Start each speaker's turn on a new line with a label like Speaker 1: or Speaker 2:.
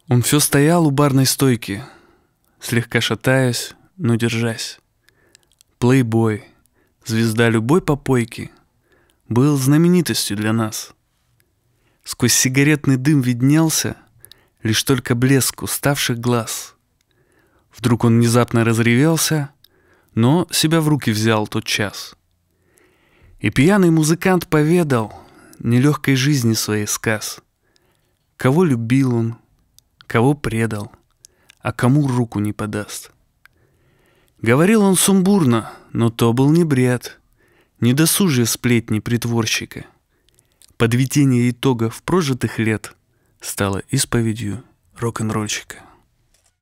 Speaker 1: Он все стоял у барной стойки, слегка шатаясь, но держась. Плейбой, звезда любой попойки, был знаменитостью для нас. Сквозь сигаретный дым виднелся лишь только блеск уставших глаз. Вдруг он внезапно разревелся, но себя в руки взял тот час. И пьяный музыкант поведал нелегкой жизни своей сказ. Кого любил он, кого предал, а кому руку не подаст. Говорил он сумбурно, но то был не бред, не досужие сплетни притворщика. Подведение итогов прожитых лет стало исповедью рок-н-ролльщика.